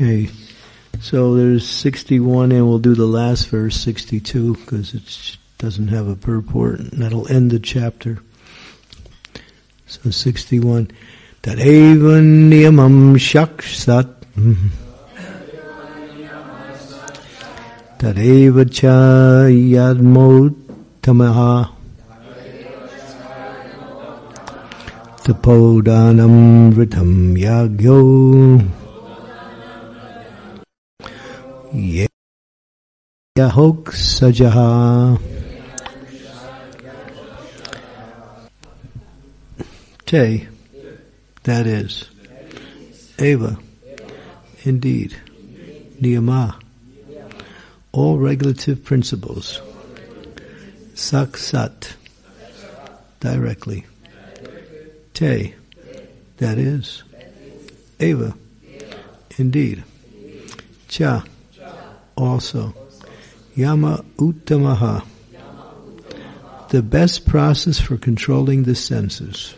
Okay. So there's 61, and we'll do the last verse, 62, because it doesn't have a purport, and that'll end the chapter. So 61. Tadeva niyamam shaksat tadeva cha yadmotamaha tapodanam vritam yagyo yahok sajaha. Te, that is. Eva, indeed. Niyama, all regulative principles. Saksat, directly. Te, that is. Eva, indeed. Cha, also. Yama uttamaha, the best process for controlling the senses.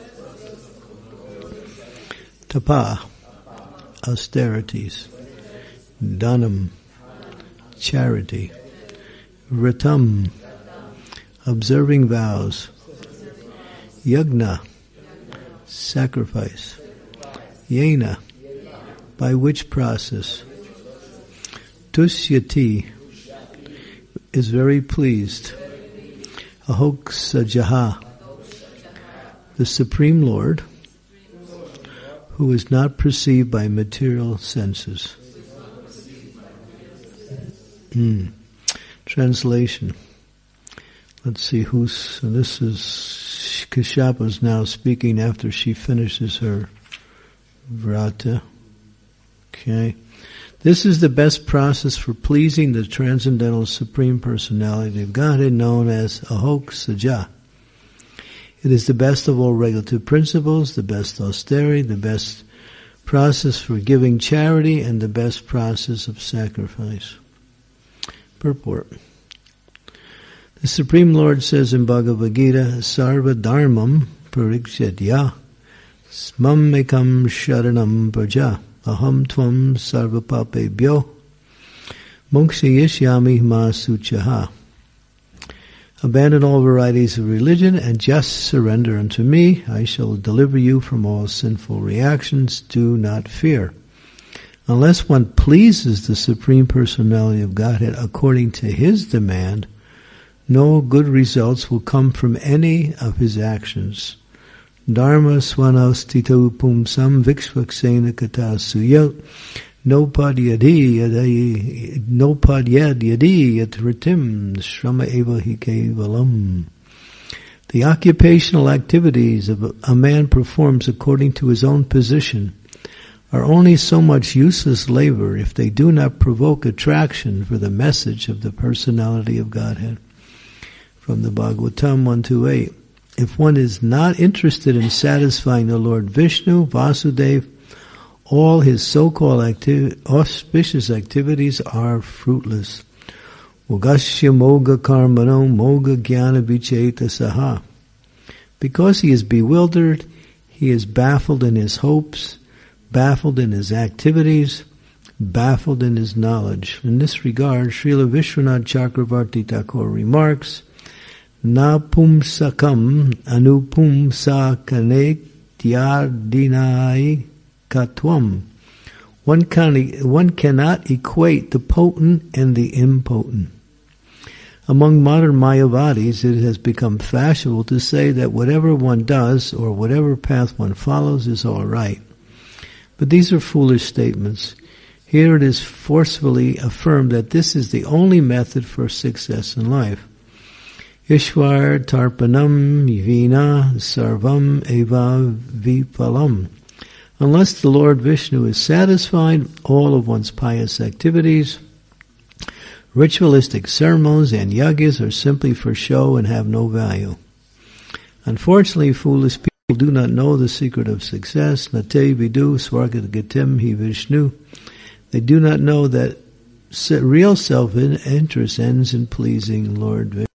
Tapa, austerities. Dhanam, charity. Vratam, observing vows. Yagna, sacrifice. Yena, by which process. Tusyati, is very pleased. Ahoksajaha, the Supreme Lord, who is not perceived by material senses. Translation. Let's see this is Kashypa's now speaking after she finishes her vrata. Okay. This is the best process for pleasing the Transcendental Supreme Personality of Godhead, known as Ahoksaja. It is the best of all regulative principles, the best austerity, the best process for giving charity, and the best process of sacrifice. Purport. The Supreme Lord says in Bhagavad Gita, Sarva Dharmam Parikshadya Smam Ekam Sharanam Praja Aham Tvam Sarva Papebhyo Mokshayishyami Ma Suchaha. Abandon all varieties of religion and just surrender unto me. I shall deliver you from all sinful reactions. Do not fear. Unless one pleases the Supreme Personality of Godhead according to his demand, no good results will come from any of his actions. Dharma swanastito pumsam vikshvaksena kata suyot nopad yadi yat ritim shrama eva hi kevalam. The occupational activities of a man performs according to his own position are only so much useless labor if they do not provoke attraction for the message of the Personality of Godhead. From the Bhagavatam 128. If one is not interested in satisfying the Lord Vishnu, Vasudeva, all his so-called auspicious activities are fruitless. Ugasya moga karmano moga jnana vicheta saha. Because he is bewildered, he is baffled in his hopes, baffled in his activities, baffled in his knowledge. In this regard, Srila Vishwanath Chakravarti Thakur remarks, Na pumsakam anupumsakane tyardinai katwam. One cannot equate the potent and the impotent. Among modern Mayavadis, it has become fashionable to say that whatever one does or whatever path one follows is all right. But these are foolish statements. Here it is forcefully affirmed that this is the only method for success in life. Ishwar tarpanam vina sarvam eva vipalam. Unless the Lord Vishnu is satisfied, all of one's pious activities, ritualistic ceremonies, and yagas are simply for show and have no value. Unfortunately, foolish people do not know the secret of success. Nate vidu swargagatim hi Vishnu. They do not know that real self-interest ends in pleasing Lord Vishnu.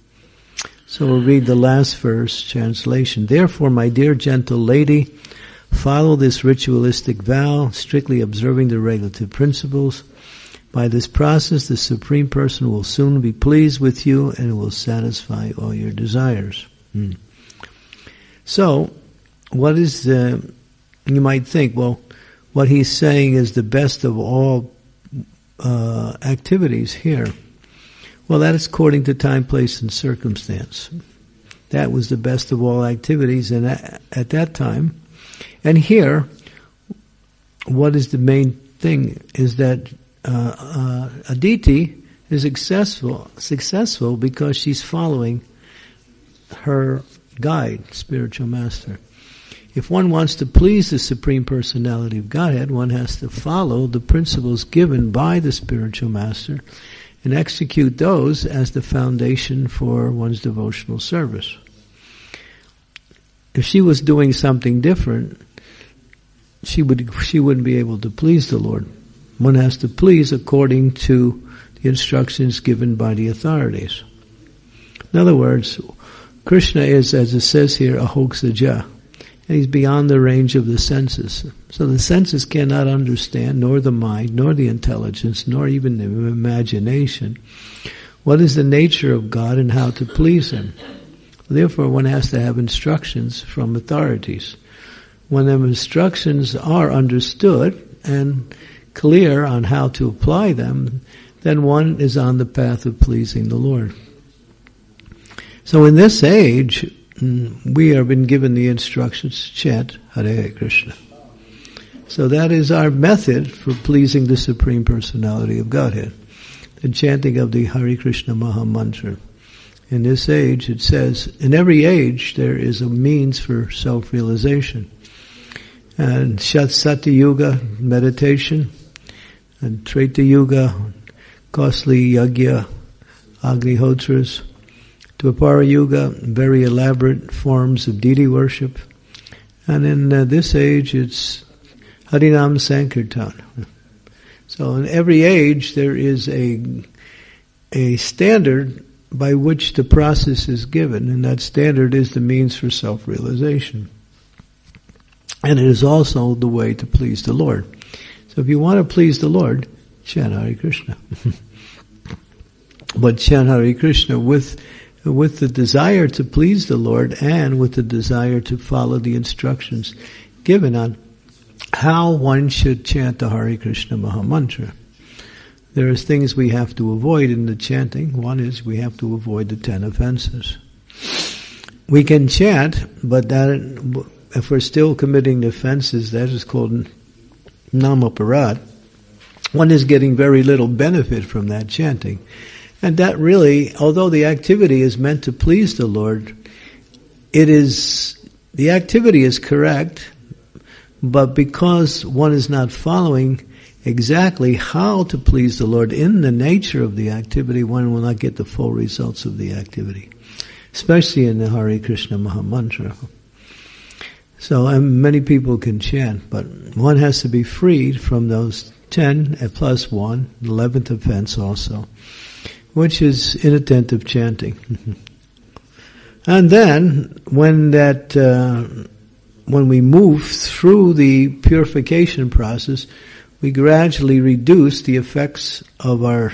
So we'll read the last verse, translation. Therefore, my dear gentle lady, Follow this ritualistic vow, strictly observing the regulative principles. By this process, the Supreme Person will soon be pleased with you and will satisfy all your desires. So, what is the... You might think, well, what he's saying is the best of all activities here. Well, that is according to time, place, and circumstance. That was the best of all activities at that time. And here, what is the main thing is that Aditi is successful because she's following her guide, spiritual master. If one wants to please the Supreme Personality of Godhead, one has to follow the principles given by the spiritual master and execute those as the foundation for one's devotional service. If she was doing something different, she wouldn't be able to please the Lord. One has to please according to the instructions given by the authorities. In other words, Krishna is, as it says here, ahoksaja, and he's beyond the range of the senses. So the senses cannot understand, nor the mind, nor the intelligence, nor even the imagination, what is the nature of God and how to please Him. Therefore, one has to have instructions from authorities. When them instructions are understood and clear on how to apply them, then one is on the path of pleasing the Lord. So in this age, we have been given the instructions to chant Hare Krishna. So that is our method for pleasing the Supreme Personality of Godhead, the chanting of the Hare Krishna Maha Mantra. In this age, it says, in every age there is a means for self-realization. And Sati Yuga, meditation, and Treta Yuga, costly yagya, Agnihotras, Dwapara Yuga, very elaborate forms of deity worship. And in this age, it's Harinam Sankirtan. So in every age, there is a standard by which the process is given, and that standard is the means for self-realization. And it is also the way to please the Lord. So if you want to please the Lord, chant Hare Krishna. But chant Hare Krishna with the desire to please the Lord and with the desire to follow the instructions given on how one should chant the Hare Krishna Maha Mantra. There are things we have to avoid in the chanting. One is we have to avoid the 10 offenses. We can chant, but that, if we're still committing the offenses, that is called namaparad. One is getting very little benefit from that chanting. And that really, although the activity is meant to please the Lord, the activity is correct, but because one is not following exactly how to please the Lord in the nature of the activity, one will not get the full results of the activity, especially in the Hare Krishna Maha Mantra. So many people can chant, but one has to be freed from those 10 plus 1, 11th offense also, which is inattentive chanting. And then, when we move through the purification process, we gradually reduce the effects of our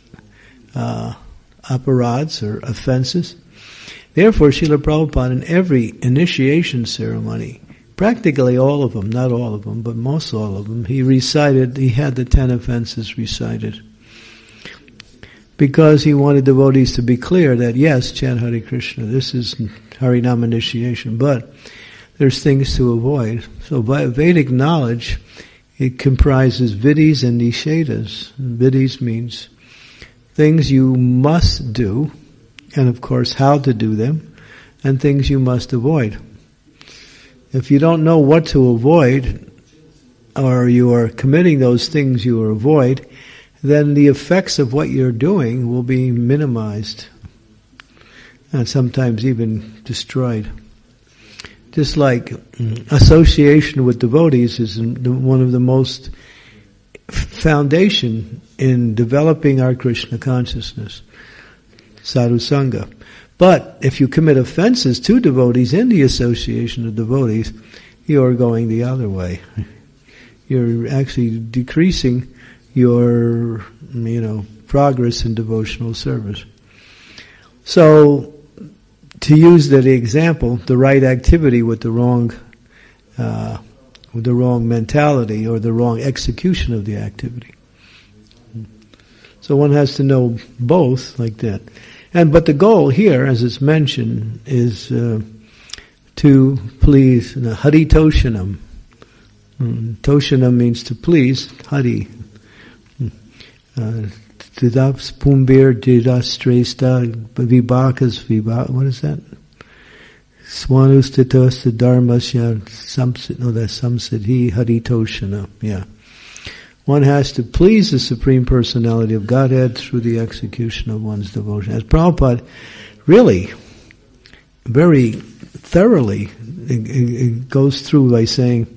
aparads or offenses. Therefore, Srila Prabhupada, in every initiation ceremony, practically all of them, not all of them, but most all of them, he had the 10 offenses recited. Because he wanted devotees to be clear that, yes, chant Hare Krishna, this is Harinam initiation, but there's things to avoid. So by Vedic knowledge, it comprises vidhis and nishedas. Vidhis means things you must do, and of course how to do them, and things you must avoid. If you don't know what to avoid, or you are committing those things you avoid, then the effects of what you're doing will be minimized, and sometimes even destroyed. Just like association with devotees is one of the most foundation in developing our Krishna consciousness, sadhu sangha. But if you commit offenses to devotees in the association of devotees, you're going the other way. You're actually decreasing your, progress in devotional service. So, to use that example, the right activity with the wrong mentality or the wrong execution of the activity. So one has to know both like that. But the goal here, as it's mentioned, is to please Hari Toshanam. Toshanam means to please, Hari. Tidaps pumbir didas stresta vibakas vibak. What is that? Swanustitos dharmasya samsit. No, that's samsiddhi Hari Toshana. Yeah. One has to please the Supreme Personality of Godhead through the execution of one's devotion. As Prabhupada really, very thoroughly, it goes through by saying,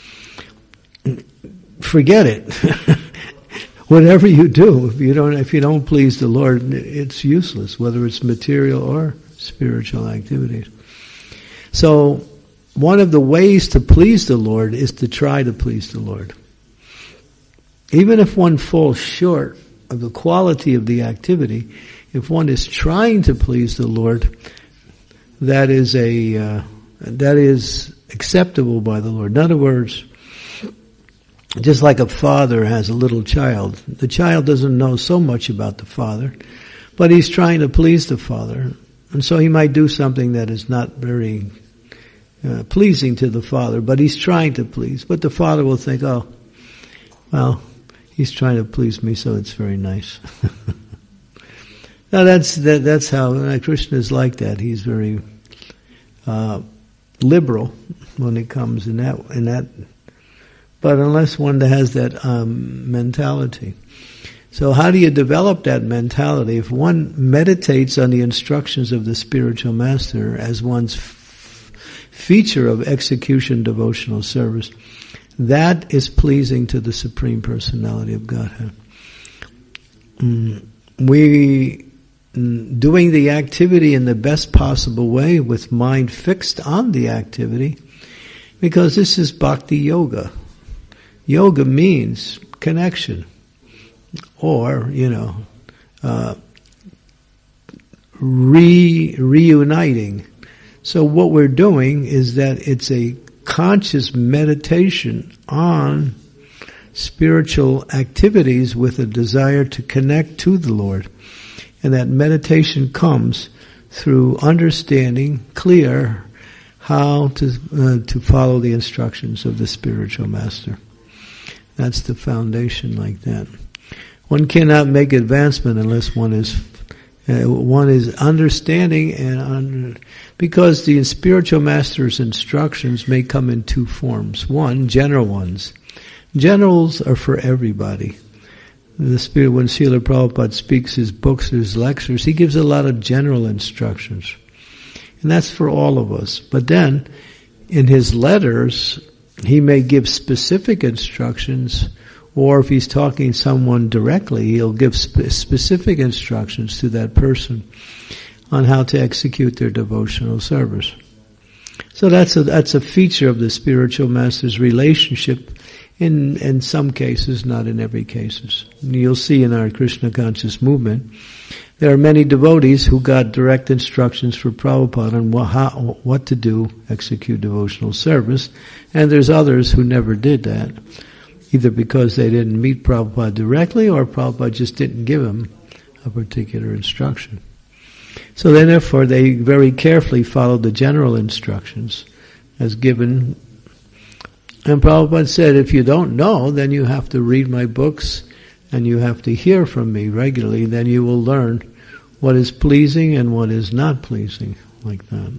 forget it. Whatever you do, if you don't please the Lord, it's useless, whether it's material or spiritual activities. So, one of the ways to please the Lord is to try to please the Lord. Even if one falls short of the quality of the activity, if one is trying to please the Lord, that is acceptable by the Lord. In other words, just like a father has a little child, the child doesn't know so much about the father, but he's trying to please the father, and so he might do something that is not very pleasing to the father, but he's trying to please. But the father will think, oh, well, he's trying to please me, so it's very nice. Now that's how Krishna is like that. He's very liberal when it comes in that. But unless one has that mentality. So how do you develop that mentality? If one meditates on the instructions of the spiritual master as one's feature of execution devotional service, that is pleasing to the Supreme Personality of Godhead. Doing the activity in the best possible way with mind fixed on the activity, because this is bhakti yoga. Yoga means connection, or, reuniting. So what we're doing is that it's a conscious meditation on spiritual activities with a desire to connect to the Lord. And that meditation comes through understanding clear how to follow the instructions of the spiritual master. That's the foundation like that. One cannot make advancement unless one is understanding because the spiritual master's instructions may come in two forms. One, general ones. Generals are for everybody. When Srila Prabhupada speaks his books, his lectures, he gives a lot of general instructions. And that's for all of us. But then, in his letters, he may give specific instructions, or if he's talking to someone directly, he'll give specific instructions to that person on how to execute their devotional service. So that's a feature of the spiritual master's relationship in some cases, not in every cases. You'll see in our Krishna conscious movement, there are many devotees who got direct instructions from Prabhupada on what to do, execute devotional service, and there's others who never did that, either because they didn't meet Prabhupada directly or Prabhupada just didn't give them a particular instruction. So then therefore they very carefully followed the general instructions as given. And Prabhupada said, if you don't know, then you have to read my books and you have to hear from me regularly, then you will learn what is pleasing and what is not pleasing, like that.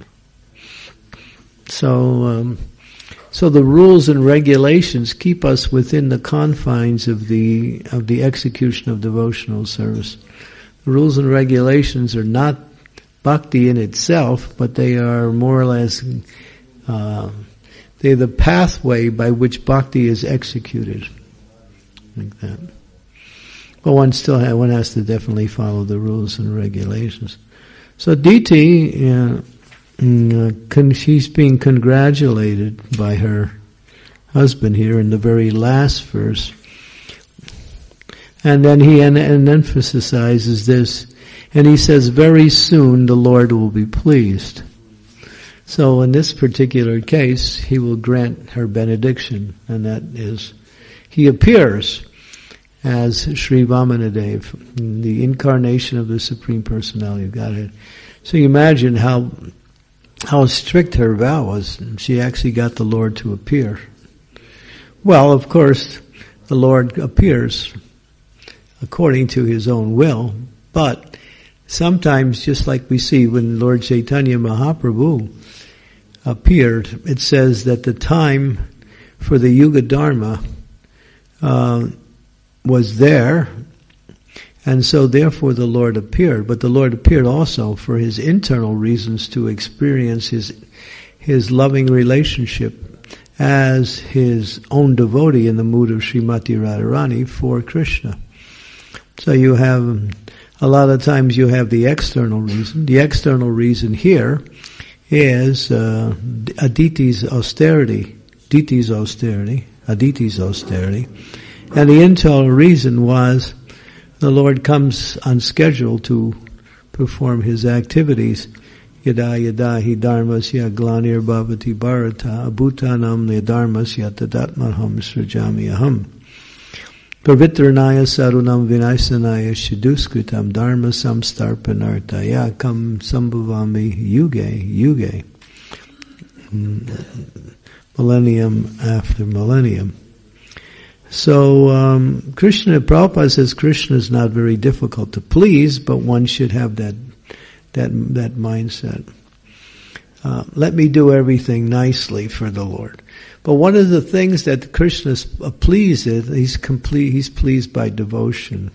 So the rules and regulations keep us within the confines of the execution of devotional service. The rules and regulations are not bhakti in itself, but they are more or less they're the pathway by which bhakti is executed, like that. But one has to definitely follow the rules and regulations. So Diti she's being congratulated by her husband here in the very last verse. And then he emphasizes this, and he says, very soon the Lord will be pleased. So in this particular case, he will grant her benediction, and that is, he appears as Sri Vamanadev, the incarnation of the Supreme Personality of Godhead. So you imagine how strict her vow was. She actually got the Lord to appear. Well, of course, the Lord appears according to his own will, but sometimes, just like we see when Lord Chaitanya Mahaprabhu appeared, it says that the time for the Yuga Dharma was there, and so therefore the Lord appeared. But the Lord appeared also for his internal reasons to experience his loving relationship as his own devotee in the mood of Srimati Radharani for Krishna. So you have, a lot of times you have the external reason. The external reason here is Aditi's austerity. Aditi's austerity. And the internal reason was the Lord comes on schedule to perform his activities. Yada yada hi dharmasya glanir bhavati bharata abhutanam le dharmasya tadatmaham srajami aham. Pavitranaya sarunam vinaysanaya shiduskritam dharma samstarpanartaya kam sambhavami yuge. Millennium after millennium. So Krishna, Prabhupada says Krishna is not very difficult to please, but one should have that mindset. Let me do everything nicely for the Lord. But one of the things that Krishna is pleased with, he's pleased by devotion.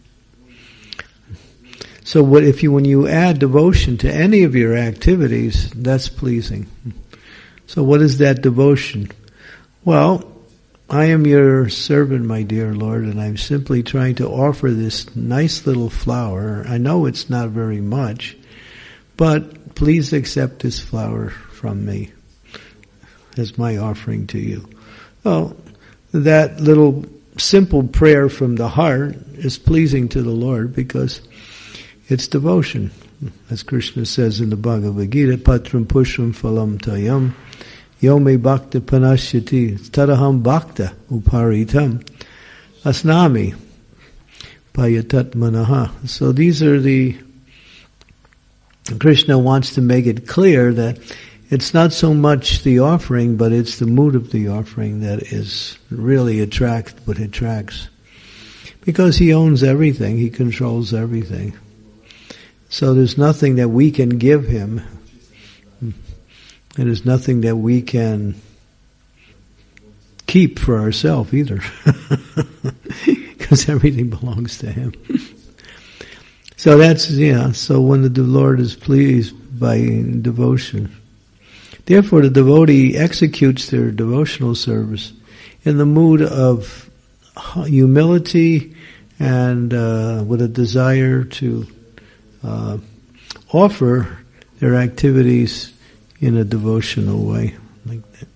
So when you add devotion to any of your activities, that's pleasing. So what is that devotion? Well, I am your servant, my dear Lord, and I'm simply trying to offer this nice little flower. I know it's not very much, but please accept this flower from me as my offering to you. Well, that little simple prayer from the heart is pleasing to the Lord because it's devotion. As Krishna says in the Bhagavad Gita, Patram Pushram Phalam Tayam Yome Bhakta Panashyati Tadaham Bhakta Uparitam Asnami Payatat Manaha. So these are Krishna wants to make it clear that it's not so much the offering, but it's the mood of the offering that is really what attracts. Because he owns everything, he controls everything. So there's nothing that we can give him, and there's nothing that we can keep for ourselves either. Because everything belongs to him. So so when the Lord is pleased by devotion, therefore the devotee executes their devotional service in the mood of humility and with a desire to offer their activities in a devotional way, like that.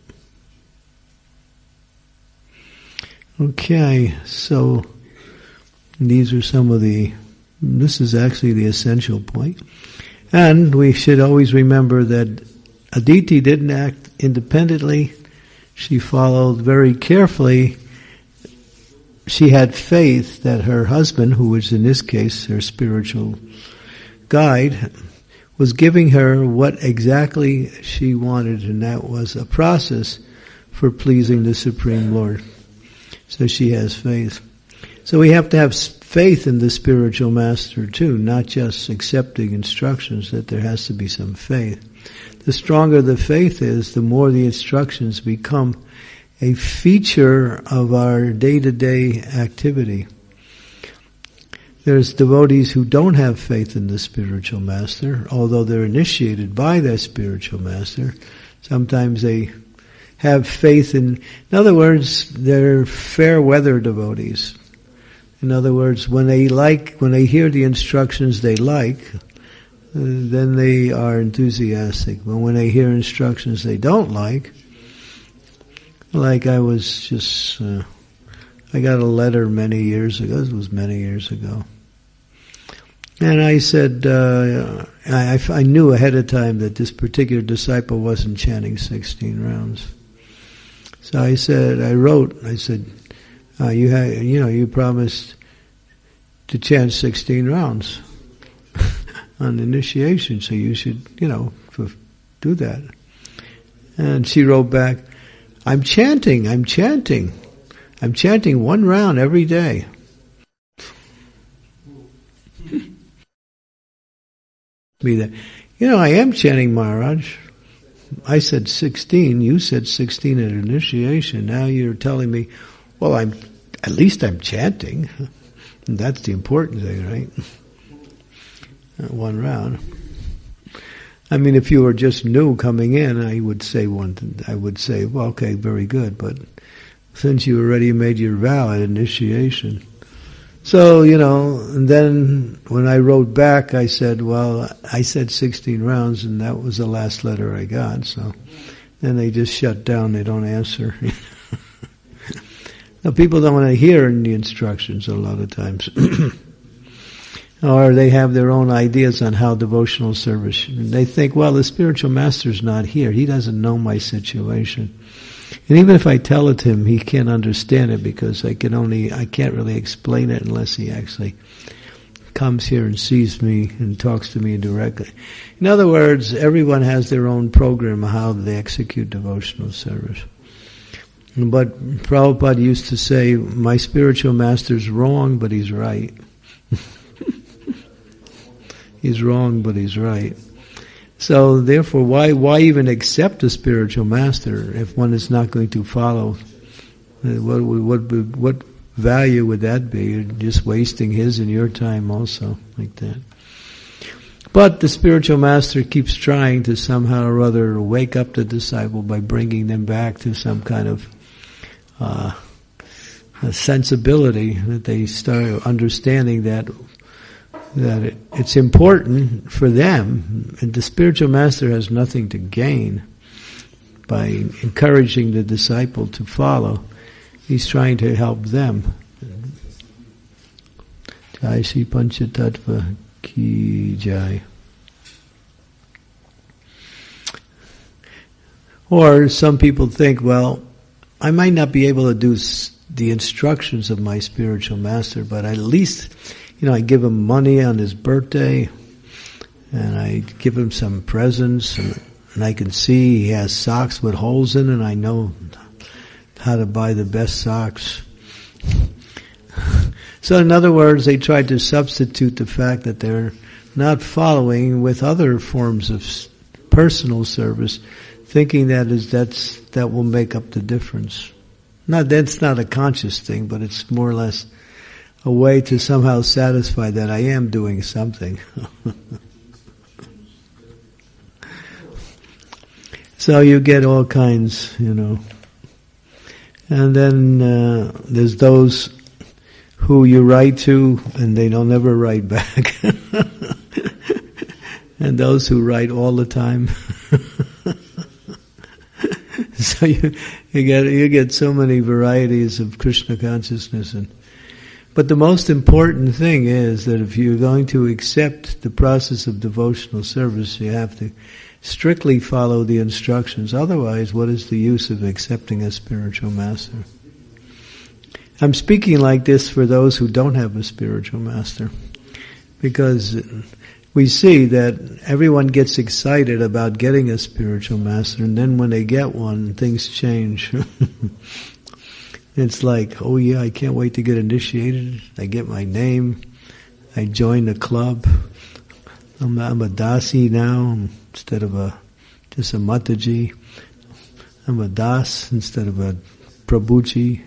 Okay, so these are this is actually the essential point. And we should always remember that Aditi didn't act independently. She followed very carefully. She had faith that her husband, who was in this case her spiritual guide, was giving her what exactly she wanted, and that was a process for pleasing the Supreme Lord. So she has faith. So we have to have faith in the spiritual master too, not just accepting instructions, that there has to be some faith. The stronger the faith is, the more the instructions become a feature of our day-to-day activity. There's devotees who don't have faith in the spiritual master, although they're initiated by their spiritual master. Sometimes they have faith in other words, they're fair weather devotees. In other words, when they hear the instructions they like, then they are enthusiastic. But when they hear instructions they don't like I was just, I got a letter many years ago, this was many years ago, and I said, I knew ahead of time that this particular disciple wasn't chanting 16 rounds. So I said, you promised to chant 16 rounds on initiation, so you should, do that. And she wrote back, I'm chanting one round every day. I am chanting, Maharaj. I said 16, you said 16 at initiation. Now you're telling me, well, at least I'm chanting. And that's the important thing, right? One round. I mean, if you were just new coming in, I would say, well, okay, very good. But since you already made your vow at initiation. So, and then when I wrote back, I said, well, I said 16 rounds, and that was the last letter I got. So then they just shut down. They don't answer. Now, people don't want to hear the instructions a lot of times. Or they have their own ideas on how devotional service. They think, well, the spiritual master's not here. He doesn't know my situation. And even if I tell it to him, he can't understand it because I can't really explain it unless he actually comes here and sees me and talks to me directly. In other words, everyone has their own program of how they execute devotional service. But Prabhupada used to say, my spiritual master's wrong, but he's right. He's wrong, but he's right. So therefore, why even accept a spiritual master if one is not going to follow? What value would that be? You're just wasting his and your time also, like that. But the spiritual master keeps trying to somehow or other wake up the disciple by bringing them back to some kind of a sensibility, that they start understanding that it's important for them, and the spiritual master has nothing to gain by encouraging the disciple to follow. He's trying to help them. Jai Shri Panchatattva Ki Jai. Or some people think, well, I might not be able to do the instructions of my spiritual master, but at least I give him money on his birthday, and I give him some presents, and I can see he has socks with holes in it, and I know how to buy the best socks. So in other words, they tried to substitute the fact that they're not following with other forms of personal service, thinking that will make up the difference. That's not a conscious thing, but it's more or less a way to somehow satisfy that I am doing something. So you get all kinds, And then there's those who you write to and they don't ever write back. And those who write all the time. So you get so many varieties of Krishna consciousness. But the most important thing is that if you're going to accept the process of devotional service, you have to strictly follow the instructions. Otherwise, what is the use of accepting a spiritual master? I'm speaking like this for those who don't have a spiritual master, because we see that everyone gets excited about getting a spiritual master, and then when they get one, things change. It's like, oh yeah, I can't wait to get initiated. I get my name. I join the club. I'm a dasi now instead of just a mataji. I'm a das instead of a prabhuji.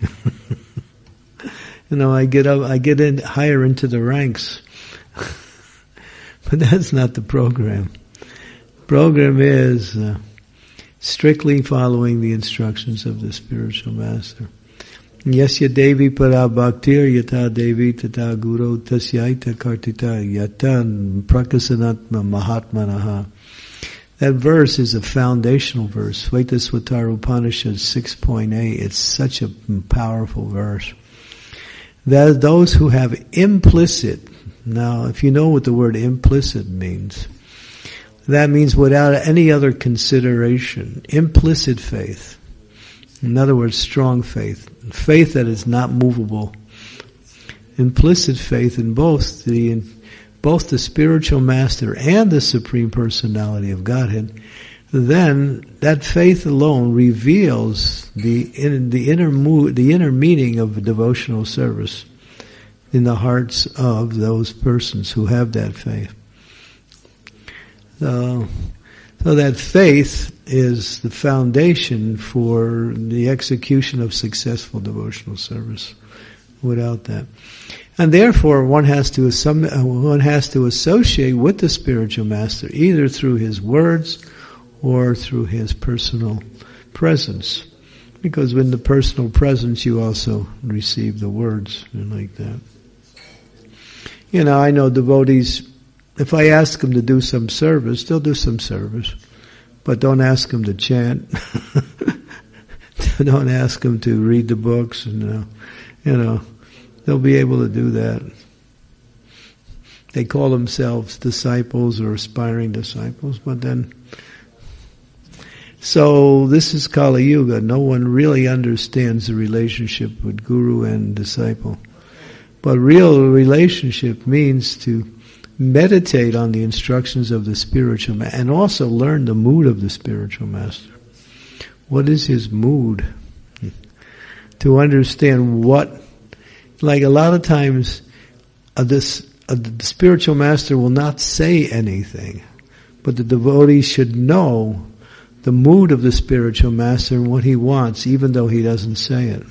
I get in higher into the ranks. But that's not the program. The program is strictly following the instructions of the spiritual master. Yasya Devi para bhaktir yata Devi tata guru tasyaita kartita yatan prakasanatma mahatmanaha. That verse is a foundational verse. Svetasvatara Upanishad 6.8. It's such a powerful verse. That those who have implicit, now if you know what the word implicit means, that means without any other consideration, implicit faith. In other words, strong faith. Faith that is not movable. Implicit faith in both the spiritual master and the Supreme Personality of Godhead, then that faith alone reveals the inner meaning of devotional service in the hearts of those persons who have that faith. So that faith is the foundation for the execution of successful devotional service. Without that. And therefore one has to associate with the spiritual master either through his words or through his personal presence. Because in the personal presence you also receive the words and like that. You know, I know devotees, if I ask them to do some service, they'll do some service. But don't ask them to chant. Don't ask them to read the books and they'll be able to do that. They call themselves disciples or aspiring disciples, but then, so this is Kali Yuga. No one really understands the relationship with guru and disciple. But real relationship means to meditate on the instructions of the spiritual master and also learn the mood of the spiritual master. What is his mood? To understand what, like a lot of times, the spiritual master will not say anything, but the devotee should know the mood of the spiritual master and what he wants, even though he doesn't say it.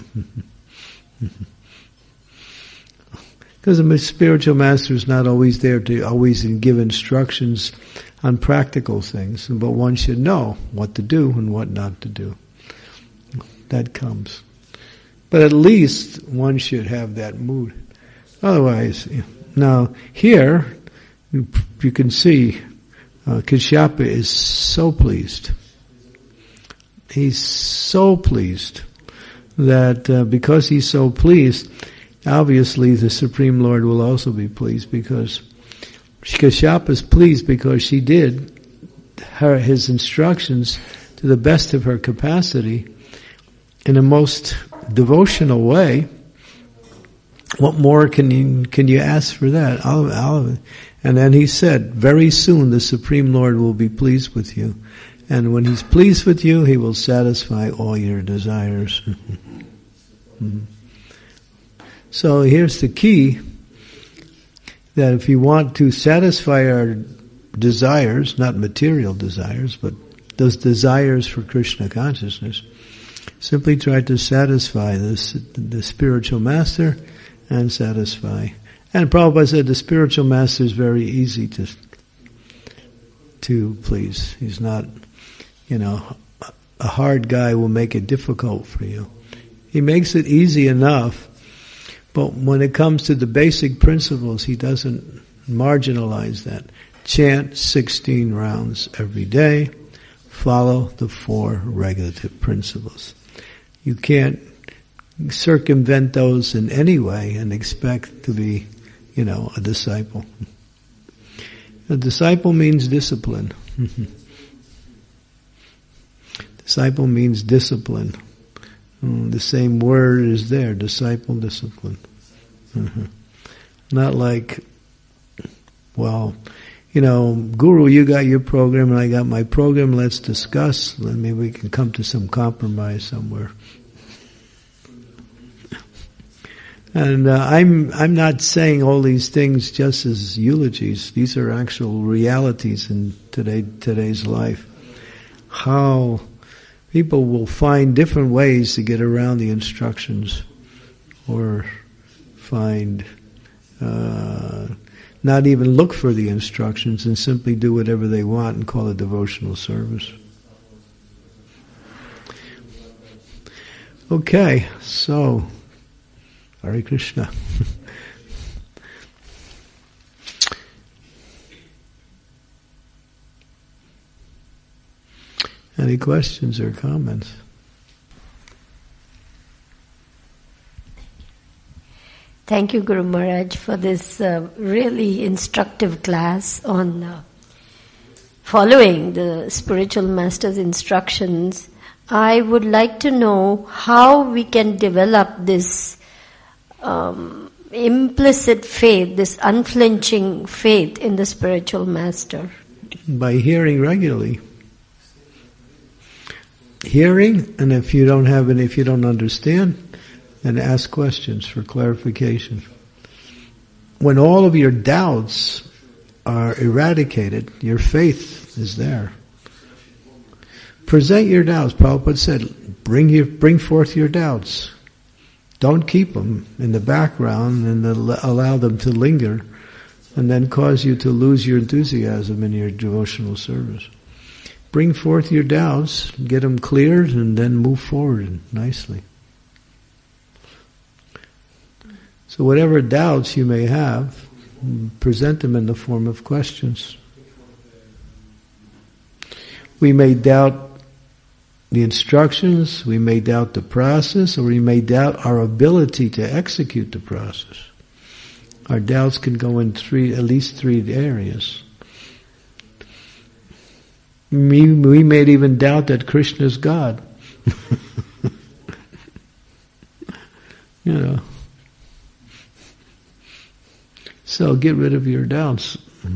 Because the spiritual master is not always there to always give instructions on practical things, but one should know what to do and what not to do. That comes. But at least one should have that mood. Otherwise, now here, you can see Kashyapa is so pleased. He's so pleased that because he's so pleased, obviously the Supreme Lord will also be pleased, because Kashyapa is pleased because she did his instructions to the best of her capacity in a most devotional way. What more can you ask for that? And then he said, very soon the Supreme Lord will be pleased with you. And when he's pleased with you, he will satisfy all your desires. So here's the key, that if you want to satisfy our desires, not material desires, but those desires for Krishna consciousness, simply try to satisfy the spiritual master and satisfy. And Prabhupada said the spiritual master is very easy to please. He's not, a hard guy will make it difficult for you. He makes it easy enough, but when it comes to the basic principles, he doesn't marginalize that. Chant 16 rounds every day. Follow the 4 regulative principles. You can't circumvent those in any way and expect to be, a disciple. A disciple means discipline. Disciple means discipline. The same word is there, disciple, discipline. Not like, Guru, you got your program and I got my program, let's discuss, and maybe we can come to some compromise somewhere. And I'm not saying all these things just as eulogies. These are actual realities in today's life. How people will find different ways to get around the instructions, or find not even look for the instructions and simply do whatever they want and call it devotional service. Okay, so Hare Krishna. Any questions or comments? Thank you, Guru Maharaj, for this really instructive class on following the spiritual master's instructions. I would like to know how we can develop this implicit faith, this unflinching faith in the spiritual master. By hearing regularly. Hearing, and if you don't have any, if you don't understand, then ask questions for clarification. When all of your doubts are eradicated, your faith is there. Present your doubts. Prabhupada said, bring forth your doubts. Don't keep them in the background and allow them to linger and then cause you to lose your enthusiasm in your devotional service. Bring forth your doubts, get them cleared, and then move forward nicely. So whatever doubts you may have, present them in the form of questions. We may doubt the instructions, we may doubt the process, or we may doubt our ability to execute the process. Our doubts can go in at least three areas. We may even doubt that Krishna is God. You know. So get rid of your doubts.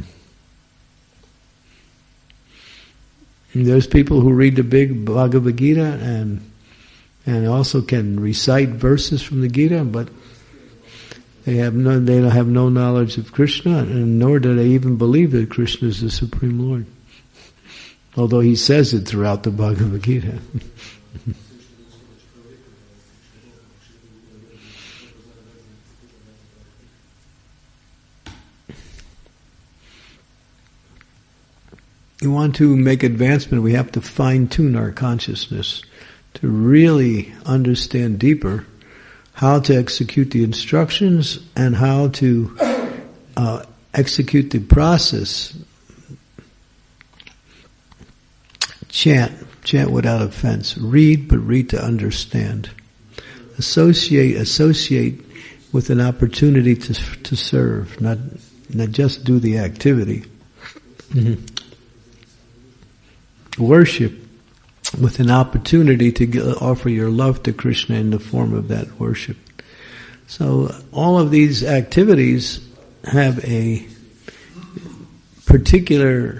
And there's people who read the big Bhagavad Gita and also can recite verses from the Gita, but they don't have no knowledge of Krishna, and nor do they even believe that Krishna is the Supreme Lord. Although he says it throughout the Bhagavad Gita. You want to make advancement, we have to fine-tune our consciousness to really understand deeper how to execute the instructions and how to execute the process. Chant without offense. Read, but read to understand. Associate with an opportunity to serve, not just do the activity. Mm-hmm. Worship with an opportunity to offer your love to Krishna in the form of that worship. So all of these activities have a particular,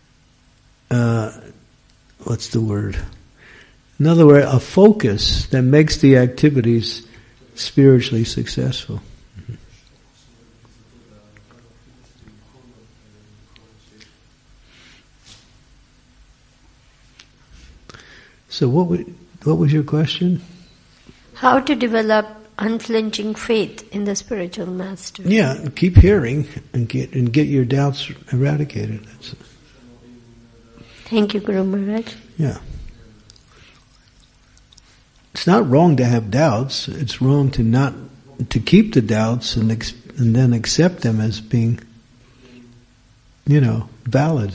what's the word? In other words, a focus that makes the activities spiritually successful. So what was your question? How to develop unflinching faith in the spiritual master. Yeah, keep hearing and get your doubts eradicated. That's it. Thank you, Guru Maharaj. Yeah. It's not wrong to have doubts. It's wrong to keep the doubts and then accept them as being, valid.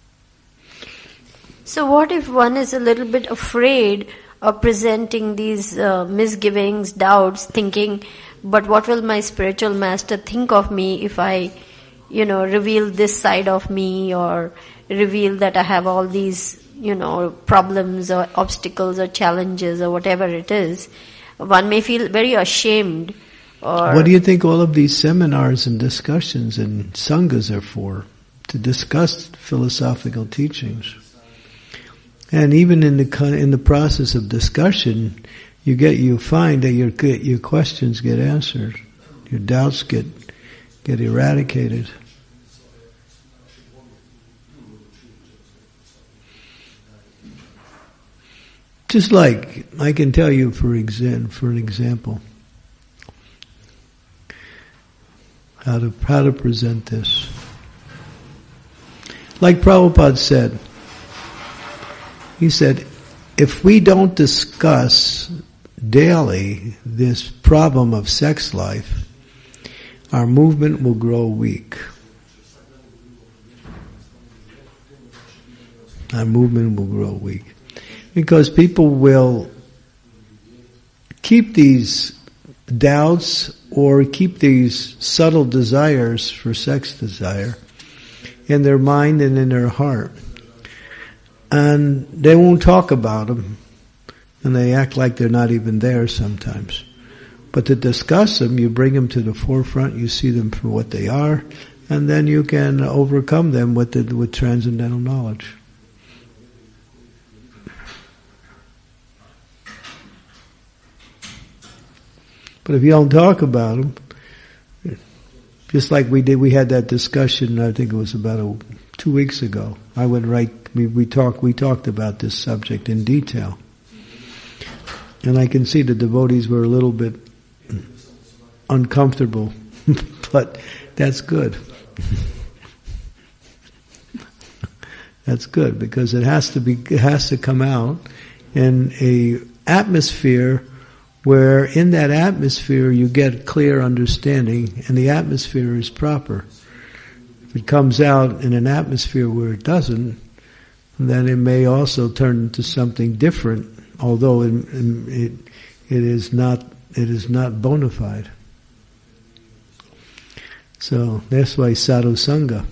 So what if one is a little bit afraid of presenting these misgivings, doubts, thinking, but what will my spiritual master think of me if I, reveal this side of me or reveal that I have all these, problems or obstacles or challenges or whatever it is. One may feel very ashamed. Or what do you think all of these seminars and discussions and sanghas are for? To discuss philosophical teachings. And even in the process of discussion, you find that your questions get answered, your doubts get eradicated. Just like I can tell you for an example, how to present this. Like Prabhupada said. He said, if we don't discuss daily this problem of sex life, our movement will grow weak. Our movement will grow weak. Because people will keep these doubts or keep these subtle desires for sex desire in their mind and in their heart. And they won't talk about them. And they act like they're not even there sometimes. But to discuss them, you bring them to the forefront, you see them for what they are, and then you can overcome them with transcendental knowledge. But if you don't talk about them, just like we had that discussion, I think it was about 2 weeks ago. I went right, we talked about this subject in detail. And I can see the devotees were a little bit uncomfortable, but that's good. That's good, because it has to come out in a atmosphere where in that atmosphere you get clear understanding, and the atmosphere is proper. If it comes out in an atmosphere where it doesn't, then it may also turn into something different, although it is not bona fide. So that's why sadhu sangha.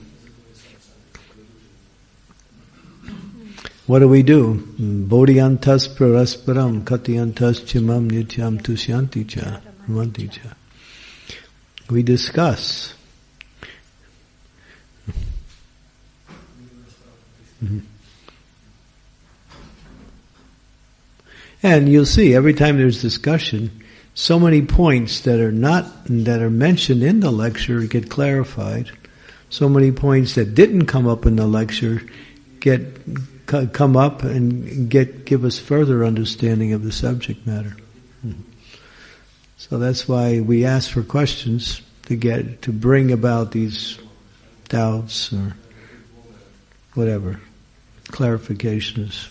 What do? Bodhyantas prarasparam katyantas chimam nityam tushyanti cha ramanti cha. We discuss. And you'll see every time there's discussion, so many points that are mentioned in the lecture get clarified. So many points that didn't come up in the lecture come up and give us further understanding of the subject matter. So that's why we ask for questions to bring about these doubts or whatever clarifications.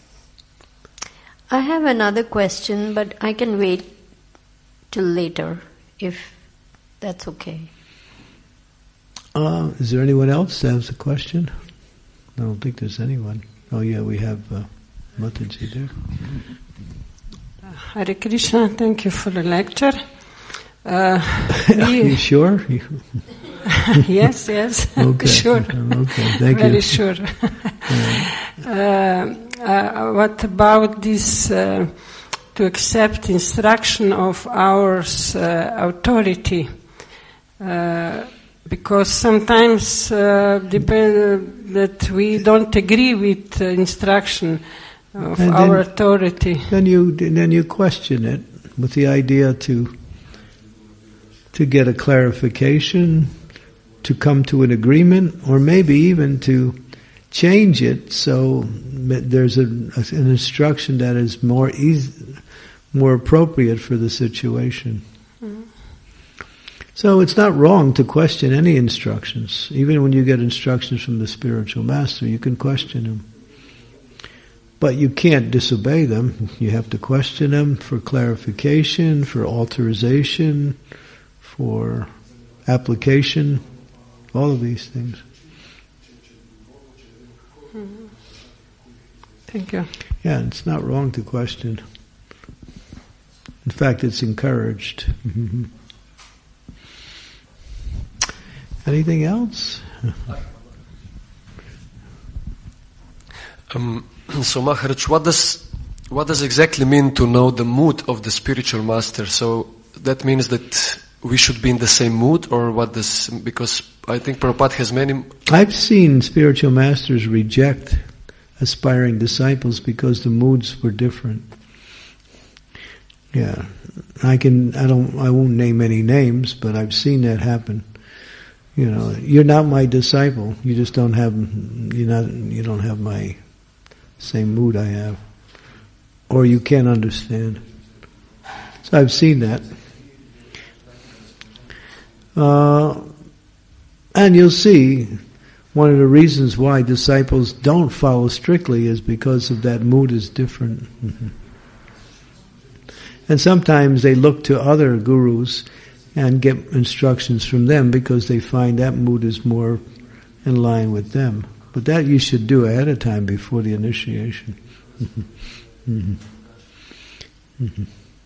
I have another question, but I can wait till later, if that's okay. Is there anyone else that has a question? I don't think there's anyone. Oh yeah, we have Mataji there. Hare Krishna, thank you for the lecture. Are you sure? Yes, okay. Sure. Okay, thank you. Very sure. What about this to accept instruction of our authority? Because sometimes that we don't agree with instruction of our authority. Then you question it with the idea to get a clarification, to come to an agreement, or maybe even to change it so there's an instruction that is more appropriate for the situation. Mm-hmm. So it's not wrong to question any instructions. Even when you get instructions from the spiritual master, you can question them. But you can't disobey them. You have to question them for clarification, for alteration, for application, all of these things. Mm-hmm. Thank you. Yeah, it's not wrong to question. In fact, it's encouraged. Mm-hmm. Anything else? So Maharaj, what does exactly mean to know the mood of the spiritual master? So that means that we should be in the same mood, or what does, because I think Prabhupada has many... I've seen spiritual masters reject aspiring disciples because the moods were different. Yeah. I won't name any names, but I've seen that happen. You know, you're not my disciple. You just don't have my same mood I have. Or you can't understand. So I've seen that. And you'll see one of the reasons why disciples don't follow strictly is because of that mood is different. Mm-hmm. And sometimes they look to other gurus and get instructions from them because they find that mood is more in line with them. But that you should do ahead of time before the initiation. Mm-hmm. Mm-hmm.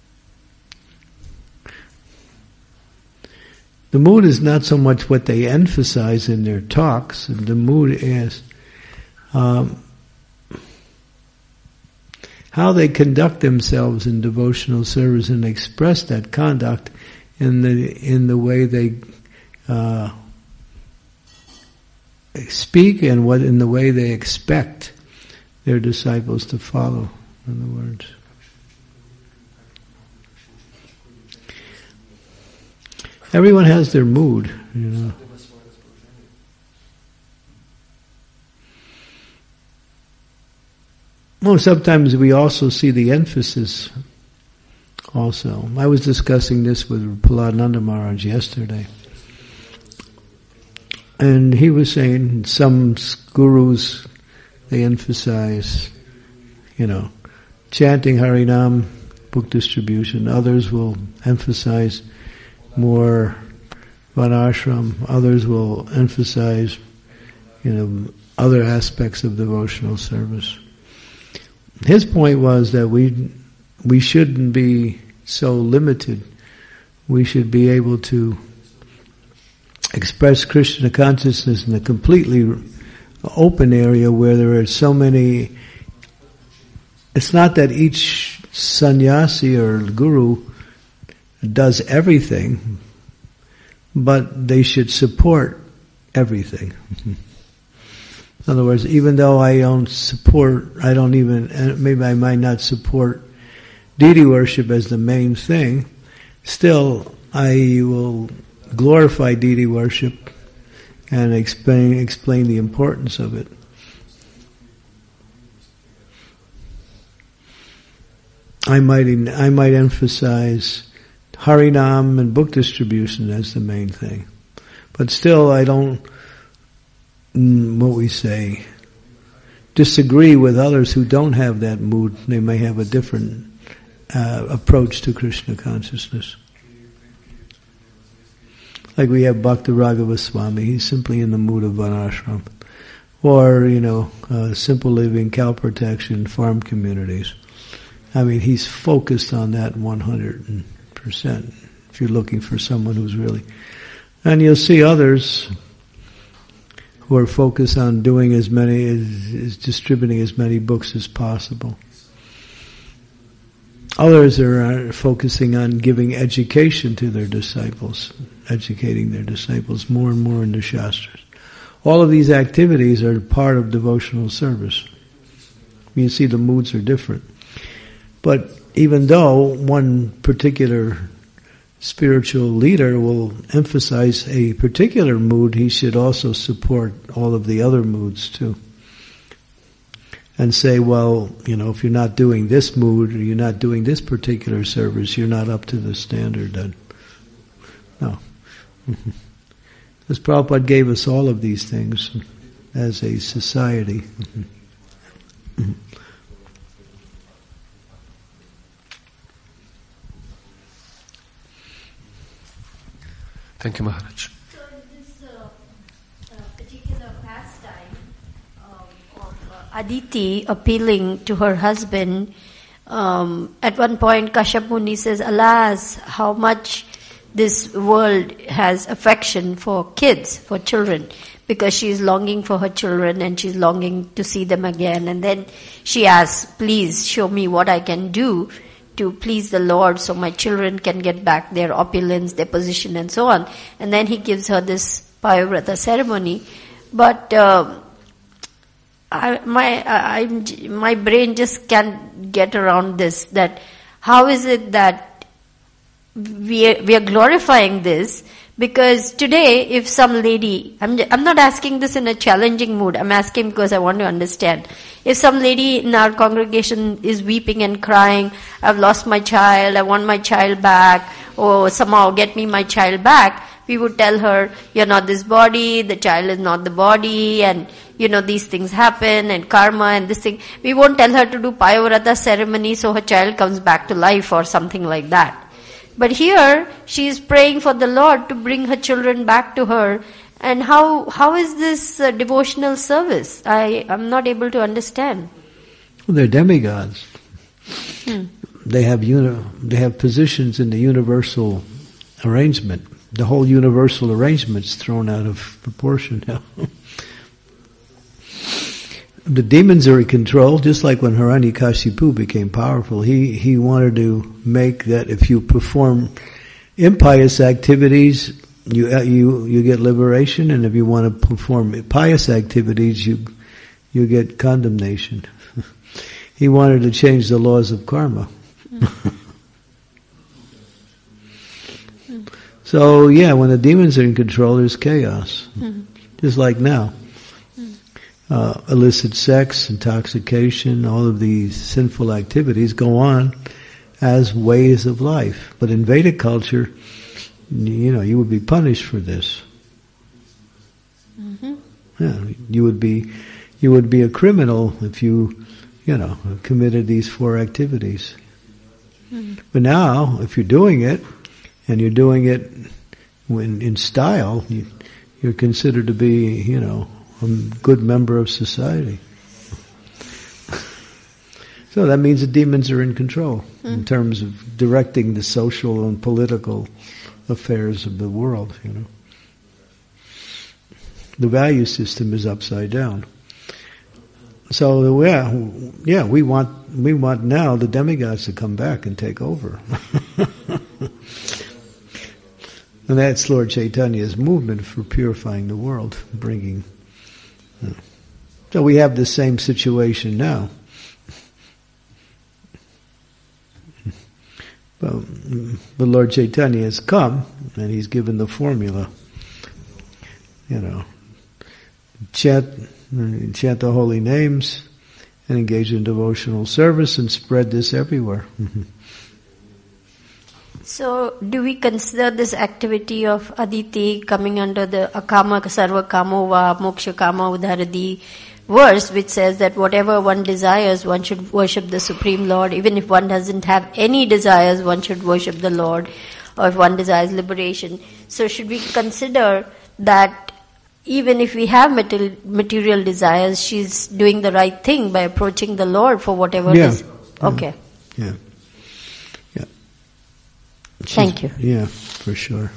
The mood is not so much what they emphasize in their talks. The mood is how they conduct themselves in devotional service and express that conduct in the way they speak and in the way they expect their disciples to follow. In other words. Everyone has their mood, you know. Well, sometimes we also see the emphasis also. I was discussing this with Prahlad Maharaj yesterday. And he was saying some gurus, they emphasize, chanting Harinam, book distribution. Others will emphasize more Varnashram. Others will emphasize, other aspects of devotional service. His point was that we shouldn't be so limited. We should be able to express Krishna consciousness in a completely open area where there are so many. It's not that each sannyasi or guru does everything, but they should support everything. In other words, even though maybe I might not support deity worship as the main thing, still I will glorify deity worship and explain the importance of it. I might emphasize Harinam and book distribution as the main thing. But still I don't, disagree with others who don't have that mood. They may have a different approach to Krishna consciousness. Like we have Bhakta Raghava Swami, he's simply in the mood of Varnashram. Or, simple living, cow protection, farm communities. I mean, he's focused on that 100%. If you're looking for someone who's really... And you'll see others who are focused on doing distributing as many books as possible. Others are focusing on giving education to their disciples, educating their disciples more and more in the Shastras. All of these activities are part of devotional service. You see the moods are different. But even though one particular spiritual leader will emphasize a particular mood, he should also support all of the other moods too. And say, well, if you're not doing this mood, or you're not doing this particular service, you're not up to the standard then. No. Because Prabhupada gave us all of these things as a society. Thank you, Maharaj. So this particular pastime of Aditi appealing to her husband, at one point Kashyap Muni says, alas, how much this world has affection for kids, for children, because she is longing for her children and she's longing to see them again. And then she asks, please show me what I can do to please the Lord so my children can get back their opulence, their position and so on. And then he gives her this Payavrata ceremony. But my brain just can't get around this, that how is it that we are glorifying this? Because today, if some lady, I'm not asking this in a challenging mood, I'm asking because I want to understand. If some lady in our congregation is weeping and crying, I've lost my child, I want my child back, or somehow get me my child back, we would tell her, you're not this body, the child is not the body, and these things happen, and karma, and this thing. We won't tell her to do Payavrata ceremony so her child comes back to life or something like that. But here, she is praying for the Lord to bring her children back to her. And how is this devotional service? I'm not able to understand. Well, they're demigods. They have positions in the universal arrangement. The whole universal arrangement's thrown out of proportion now. The demons are in control, just like when Hiranyakashipu became powerful. He wanted to make that if you perform impious activities, you get liberation, and if you want to perform pious activities, you get condemnation. He wanted to change the laws of karma. So when the demons are in control, there's chaos. Just like now. Illicit sex, intoxication, all of these sinful activities go on as ways of life. But in Vedic culture, you would be punished for this. Yeah, you would be a criminal if you committed these 4 activities. But now, if you're doing it, and you're doing it in style, you're considered to be, a good member of society. So that means the demons are in control in terms of directing the social and political affairs of the world, The value system is upside down. So we want now the demigods to come back and take over. And that's Lord Chaitanya's movement for purifying the world, bringing. So we have the same situation now. But Lord Chaitanya has come, and he's given the formula. Chant the holy names, and engage in devotional service, and spread this everywhere. So, do we consider this activity of Aditi coming under the Akama Sarva Kamo Va Moksha Kama Udharadi verse, which says that whatever one desires, one should worship the Supreme Lord. Even if one doesn't have any desires, one should worship the Lord, or if one desires liberation. So, should we consider that even if we have material desires, she's doing the right thing by approaching the Lord for whatever it is? Okay. Yeah. Thank you. Yeah, for sure.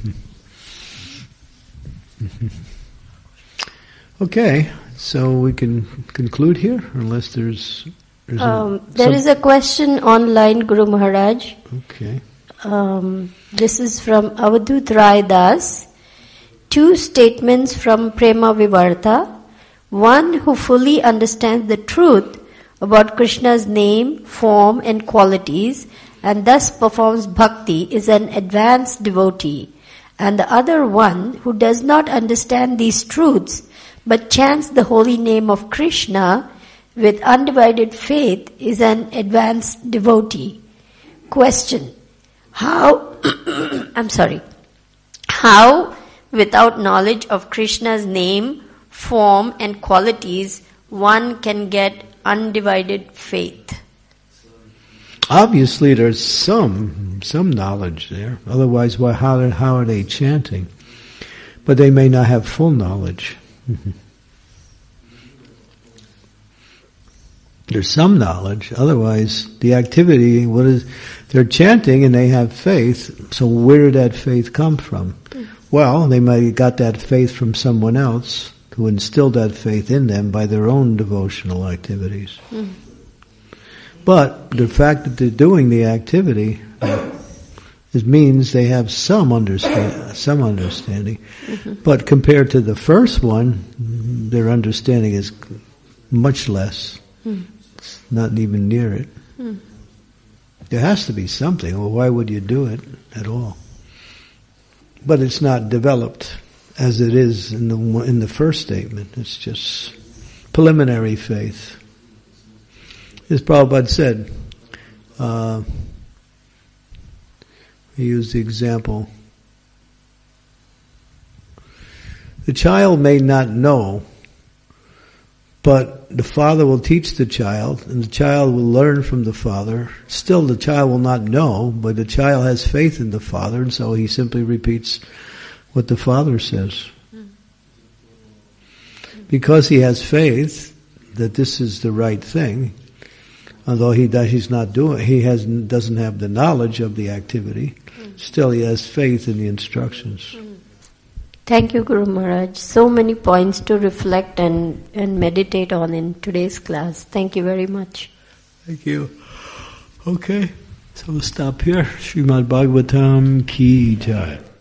Okay, so we can conclude here, unless there is a question online, Guru Maharaj. Okay. This is from Avadut Rai Das. 2 statements from Prema Vivarta. One who fully understands the truth about Krishna's name, form and qualities, and thus performs bhakti, is an advanced devotee. And the other one who does not understand these truths, but chants the holy name of Krishna with undivided faith, is an advanced devotee. Question: How, without knowledge of Krishna's name, form and qualities, one can get undivided faith? Obviously, there's some knowledge there. Otherwise, how are they chanting? But they may not have full knowledge. There's some knowledge. Otherwise, the activity, they're chanting and they have faith. So where did that faith come from? Well, they might have got that faith from someone else who instilled that faith in them by their own devotional activities. But the fact that they're doing the activity, it means they have some understanding. But compared to the first one, their understanding is much less. It's not even near it. There has to be something. Well, why would you do it at all? But it's not developed as it is in the first statement. It's just preliminary faith. As Prabhupada said, he used the example The child may not know, but the father will teach the child, and the child will learn from the father. Still, the child will not know, but the child has faith in the father, and so he simply repeats what the father says. Because he has faith that this is the right thing, although doesn't have the knowledge of the activity, still he has faith in the instructions. Thank you, Guru Maharaj. So many points to reflect and meditate on in today's class. Thank you very much. Thank you. Okay, so we'll stop here. Srimad Bhagavatam Ki Jai.